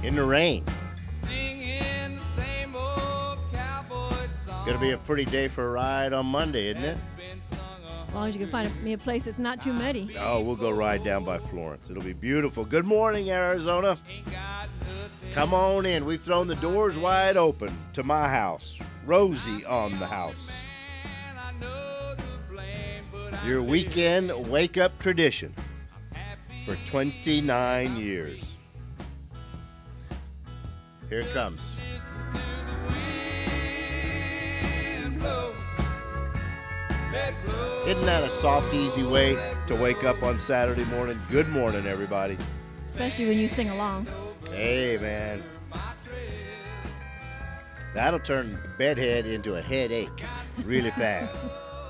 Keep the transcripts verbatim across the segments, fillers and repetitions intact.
in the rain. Gonna be a pretty day for a ride on Monday, isn't it? As long as you can find me a place that's not too muddy. Oh, we'll go ride down by Florence. It'll be beautiful. Good morning, Arizona. Come on in. We've thrown the doors wide open to my house. Rosie on the house. Your weekend wake-up tradition for twenty-nine years. Here it comes. Isn't that a soft, easy way to wake up on Saturday morning? Good morning, everybody. Especially when you sing along. Hey, man. That'll turn bedhead into a headache really fast.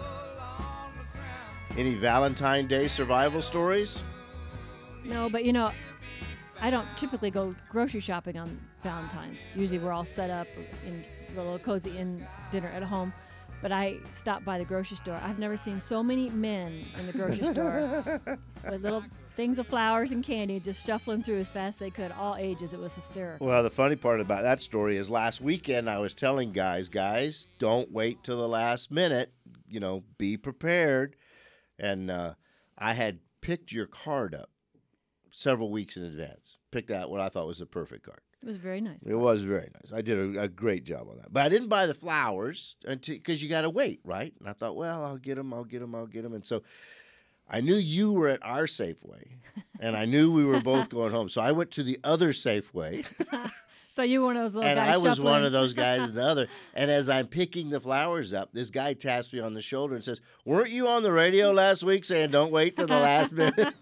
Any Valentine Day survival stories? No, but you know, I don't typically go grocery shopping on Valentine's. Usually we're all set up in a little cozy in dinner at home. But I stopped by the grocery store. I've never seen so many men in the grocery store with little things of flowers and candy just shuffling through as fast as they could, all ages. It was hysterical. Well, the funny part about that story is last weekend I was telling guys, guys, don't wait till the last minute. You know, be prepared. And uh, I had picked your card up several weeks in advance. Picked out what I thought was the perfect card. It was very nice. It was very nice. I did a, a great job on that. But I didn't buy the flowers because you got to wait, right? And I thought, well, I'll get them, I'll get them, I'll get them. And so I knew you were at our Safeway, and I knew we were both going home. So I went to the other Safeway. So you were one of those little and guys I was shuffling. one of those guys in the other. And as I'm picking the flowers up, this guy taps me on the shoulder and says, weren't you on the radio last week saying don't wait till the last minute?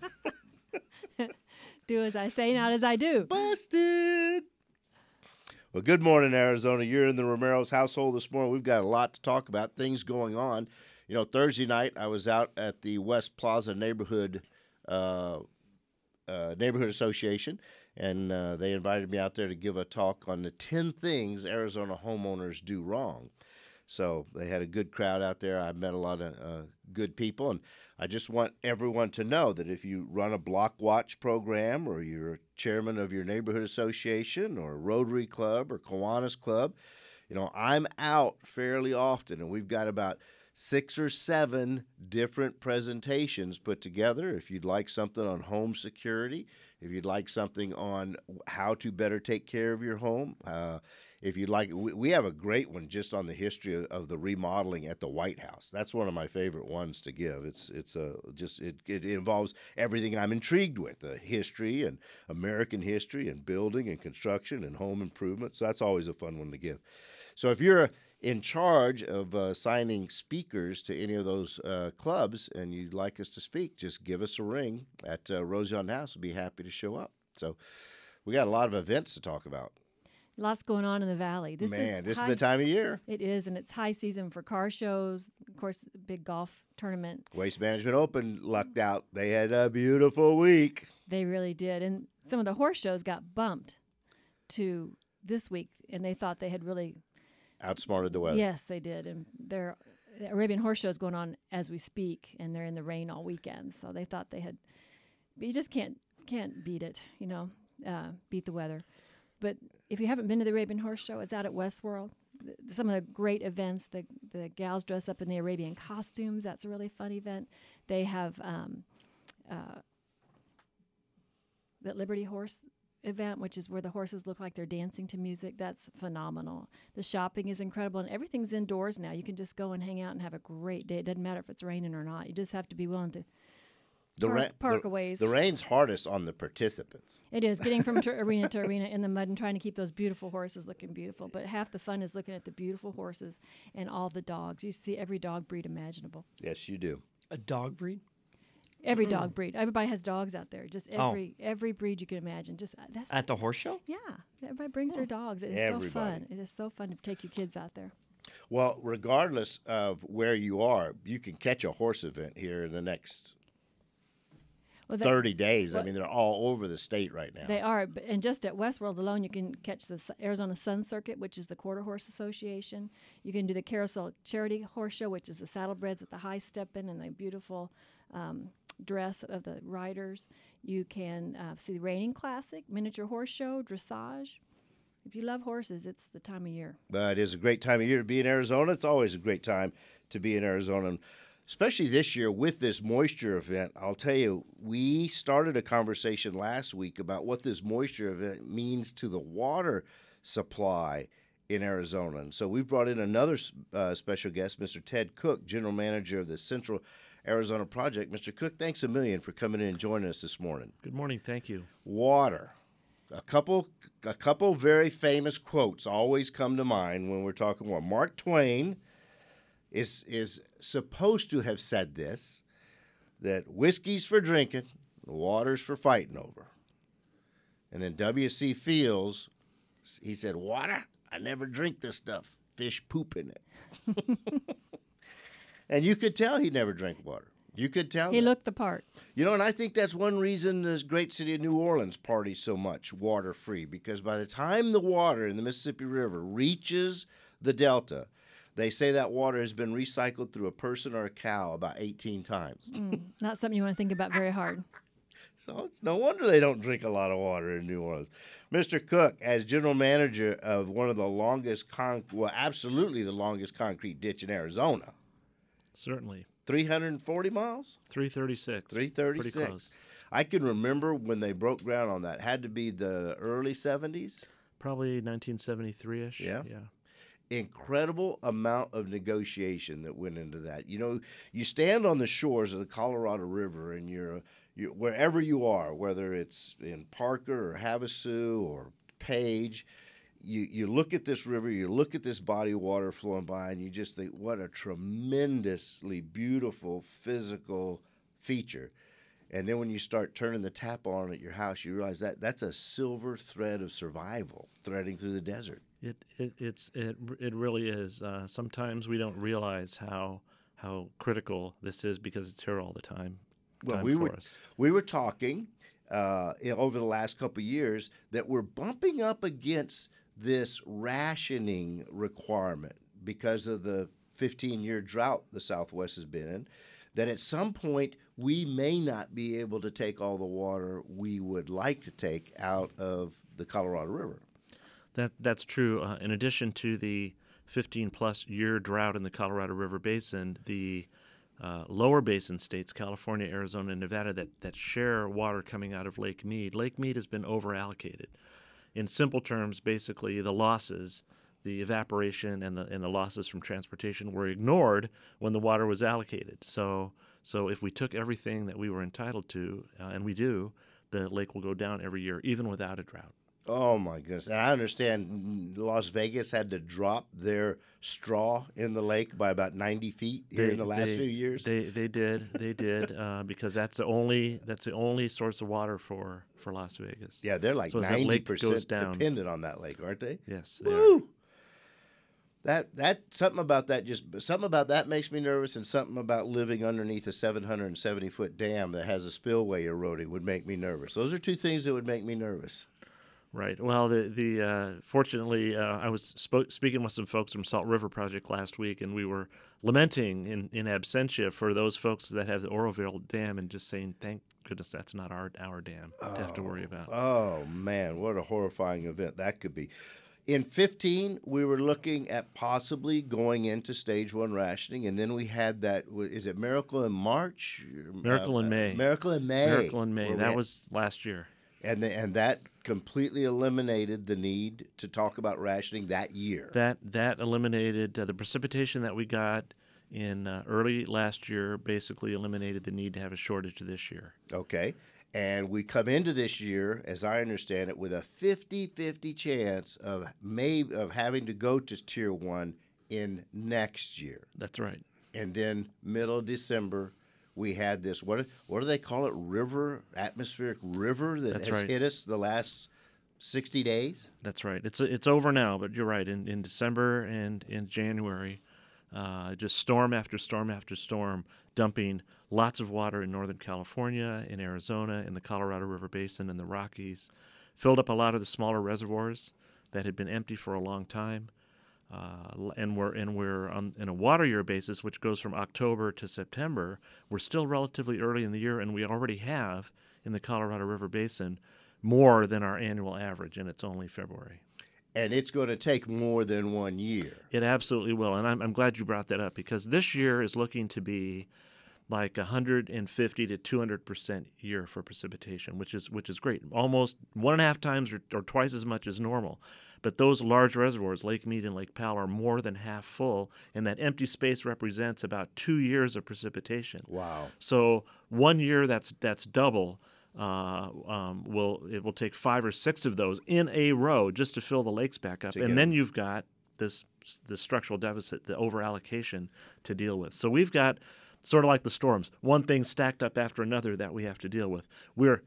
Do as I say, not as I do. Busted. Well, good morning, Arizona. You're in the Romero's household this morning. We've got a lot to talk about, things going on. You know, Thursday night I was out at the West Plaza Neighborhood uh, uh, Neighborhood Association, and uh, they invited me out there to give a talk on the ten things Arizona homeowners do wrong. So they had a good crowd out there. I met a lot of uh, good people, and I just want everyone to know that if you run a block watch program or you're a chairman of your neighborhood association or Rotary Club or Kiwanis Club, you know, I'm out fairly often, and we've got about six or seven different presentations put together. If you'd like something on home security, if you'd like something on how to better take care of your home, uh, if you'd like, we, we have a great one just on the history of, of the remodeling at the White House. That's one of my favorite ones to give. It's it's a just it, it involves everything I'm intrigued with: the history and American history and building and construction and home improvement. So that's always a fun one to give. So if you're in charge of uh, signing speakers to any of those uh, clubs and you'd like us to speak, just give us a ring at uh, Rosie on the House. We'll be happy to show up. So we got a lot of events to talk about. Lots going on in the valley. This Man, is this high, is the time of year. It is, and it's high season for car shows. Of course, big golf tournament. Waste Management Open lucked out. They had a beautiful week. They really did. And some of the horse shows got bumped to this week, and they thought they had really outsmarted the weather. Yes, they did. And their the Arabian Horse Show is going on as we speak, and they're in the rain all weekend. So they thought they had, but you just can't can't beat it, you know, uh, beat the weather. But if you haven't been to the Arabian Horse Show, it's out at Westworld. Some of the great events, the the gals dress up in the Arabian costumes. That's a really fun event. They have um, uh, the Liberty Horse event, which is where the horses look like they're dancing to music. That's phenomenal. The shopping is incredible, and everything's indoors now. You can just go and hang out and have a great day. It doesn't matter if it's raining or not. You just have to be willing to The, park, ra- park the, a ways. the rain's hardest on the participants. It is, getting from to arena to arena in the mud and trying to keep those beautiful horses looking beautiful. But half the fun is looking at the beautiful horses and all the dogs. You see every dog breed imaginable. Yes, you do. A dog breed? Every dog breed. Everybody has dogs out there. Just Oh. every every breed you can imagine. Just uh, that's At the horse show? yeah. Everybody brings their dogs. It is Everybody. so fun. It is so fun to take your kids out there. Well, regardless of where you are, you can catch a horse event here in the next Well, that- thirty days. I well- mean, they're all over the state right now. They are, but- and just at Westworld alone, you can catch the S- Arizona Sun Circuit, which is the Quarter Horse Association. You can do the Carousel Charity Horse Show, which is the saddlebreds with the high stepping and the beautiful um, dress of the riders. You can uh, see the Reining Classic, miniature horse show, dressage. If you love horses, it's the time of year. Uh, it is a great time of year to be in Arizona. It's always a great time to be in Arizona, and especially this year with this moisture event. I'll tell you, we started a conversation last week about what this moisture event means to the water supply in Arizona. And so we brought in another uh, special guest, Mister Ted Cook, General Manager of the Central Arizona Project. Mister Cook, thanks a million for coming in and joining us this morning. Good morning. Thank you. Water. A couple a couple very famous quotes always come to mind when we're talking water. Mark Twain is is supposed to have said this, that whiskey's for drinking, water's for fighting over. And then W C Fields, he said, water? I never drink this stuff. Fish poop in it. And you could tell he never drank water. You could tell. He that. looked the part. You know, and I think that's one reason the great city of New Orleans parties so much water-free, because by the time the water in the Mississippi River reaches the Delta, they say that water has been recycled through a person or a cow about eighteen times. Mm, not something you want to think about very hard. So it's no wonder they don't drink a lot of water in New Orleans. Mister Cook, as general manager of one of the longest, con- well, absolutely the longest concrete ditch in Arizona, Certainly. three hundred forty miles? three thirty-six. three thirty-six. Pretty close. I can remember when they broke ground on that. Had to be the early seventies. Probably nineteen seventy-three-ish. Yeah. Yeah. Incredible amount of negotiation that went into that. You know, you stand on the shores of the Colorado River, and you're, you wherever you are, whether it's in Parker or Havasu or Page, you you look at this river, you look at this body of water flowing by, and you just think, what a tremendously beautiful physical feature. And then when you start turning the tap on at your house, you realize that that's a silver thread of survival threading through the desert. It it it's it it really is. Uh, sometimes we don't realize how how critical this is because it's here all the time. Well, time we for were us. we were talking uh, in- over the last couple of years that we're bumping up against this rationing requirement because of the fifteen-year drought the Southwest has been in. That at some point we may not be able to take all the water we would like to take out of the Colorado River. That that's true. Uh, in addition to the fifteen plus year drought in the Colorado River Basin, the uh, lower basin states, California, Arizona, and Nevada, that, that share water coming out of Lake Mead, Lake Mead has been overallocated. In simple terms, basically, the losses, the evaporation and the and the losses from transportation were ignored when the water was allocated. So so if we took everything that we were entitled to, uh, and we do, the lake will go down every year, even without a drought. Oh, my goodness. And I understand Las Vegas had to drop their straw in the lake by about ninety feet here in the last they, few years. They they did they did uh, because that's the only that's the only source of water for, for Las Vegas. Yeah, they're like So as that ninety lake goes percent down- dependent on that lake, aren't they? Yes, they are. Woo! That that something about that just something about that makes me nervous, and something about living underneath a seven hundred seventy foot dam that has a spillway eroding would make me nervous. Those are two things that would make me nervous. Right. Well, the the uh, fortunately, uh, I was spo- speaking with some folks from Salt River Project last week, and we were lamenting in, in absentia for those folks that have the Oroville Dam, and just saying, thank goodness that's not our our dam to have to worry about. Oh man, what a horrifying event that could be. In fifteen, we were looking at possibly going into stage one rationing, and then we had that. Is it Miracle in March? Miracle Uh, in May. Miracle in May. Miracle in May. where we That had- was last year. and the, and that completely eliminated the need to talk about rationing that year. That that eliminated uh, the precipitation that we got in uh, early last year. Basically, eliminated the need to have a shortage this year. Okay. And we come into this year, as I understand it, with a fifty-fifty chance of may of having to go to tier one in next year. That's right. And then middle of December, we had this, what what do they call it, river, atmospheric river that That's has right. hit us the last sixty days? That's right. It's it's over now, but you're right. In in December and in January, uh, just storm after storm after storm, dumping lots of water in Northern California, in Arizona, in the Colorado River Basin, and the Rockies, filled up a lot of the smaller reservoirs that had been empty for a long time. Uh, and we're and we're on in a water year basis, which goes from October to September. We're still relatively early in the year, and we already have in the Colorado River Basin more than our annual average, and it's only February. And it's going to take more than one year. It absolutely will, and I'm I'm glad you brought that up, because this year is looking to be like one hundred fifty to two hundred percent year for precipitation, which is which is great, almost one and a half times or, or twice as much as normal. But those large reservoirs, Lake Mead and Lake Powell, are more than half full, and that empty space represents about two years of precipitation. Wow! So one year that's that's double. Uh, um, will it will take five or six of those in a row just to fill the lakes back up, and then you've got this the structural deficit, the over allocation to deal with. So we've got sort of like the storms, one thing stacked up after another that we have to deal with. We're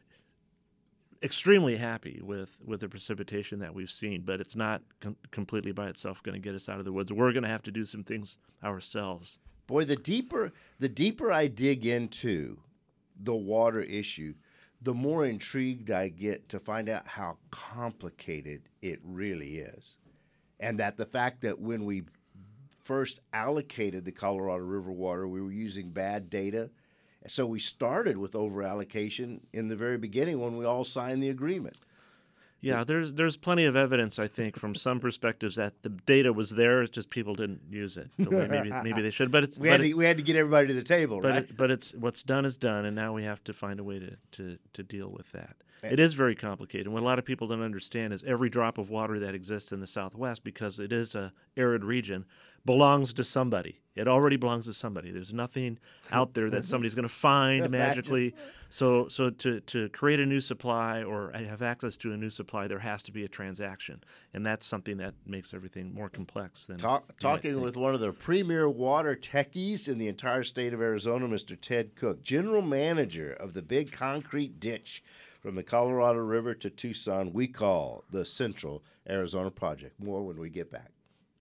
extremely happy with, with the precipitation that we've seen, but it's not com- completely by itself going to get us out of the woods. We're going to have to do some things ourselves. Boy, the deeper the deeper I dig into the water issue, the more intrigued I get to find out how complicated it really is. And that the fact that when we first allocated the Colorado River water, we were using bad data. So we started with over-allocation in the very beginning when we all signed the agreement. Yeah, there's there's plenty of evidence, I think, from some perspectives that the data was there. It's just people didn't use it the way maybe maybe they should. But it's we but had it, to, we had to get everybody to the table, but right? It, but it's what's done is done, and now we have to find a way to, to, to deal with that. It is very complicated. And what a lot of people don't understand is every drop of water that exists in the Southwest, because it is a arid region, belongs to somebody. It already belongs to somebody. There's nothing out there that somebody's going to find magically. So so to, to create a new supply or have access to a new supply, there has to be a transaction. And that's something that makes everything more complex than Talk, Talking with one of the premier water techies in the entire state of Arizona, Mister Ted Cook, general manager of the big concrete ditch from the Colorado River to Tucson we call the Central Arizona Project. More when we get back.